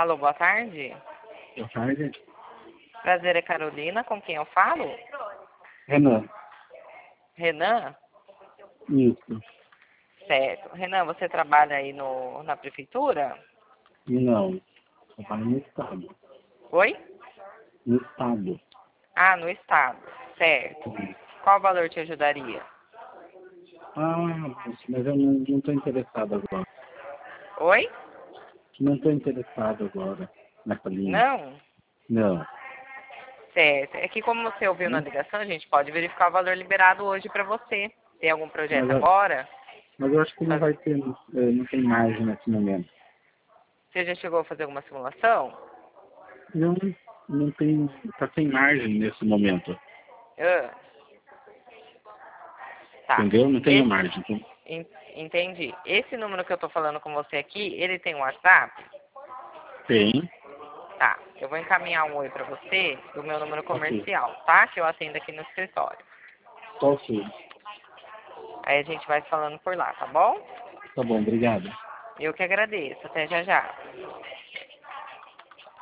Alô, boa tarde. Boa tarde. Prazer, é Carolina, com quem eu falo? Renan. Renan? Isso. Certo. Renan, você trabalha aí na prefeitura? Não. Trabalho no Estado. Oi? No Estado. Ah, no estado. Certo. Qual valor te ajudaria? Mas eu não estou interessado agora. Oi? Não estou interessado agora nessa linha. Não? Não. Certo. É que como você ouviu na Hum? ligação, a gente pode verificar o valor liberado hoje para você. Tem algum projeto Mas, agora? mas eu acho que não vai ter, não tem margem nesse momento. Você já chegou a fazer alguma simulação? Não, não tem, tá sem margem nesse momento. Ah, tá. Entendeu? Não tem margem. Então, Entendi. Esse número que eu tô falando com você aqui, ele tem um WhatsApp? tem. Tá. Eu vou encaminhar um oi pra você do meu número Ok. comercial, tá? Que eu atendo aqui no escritório. Ok. Aí a gente vai falando por lá, tá bom? Tá bom, obrigado. Eu que agradeço. Até já já.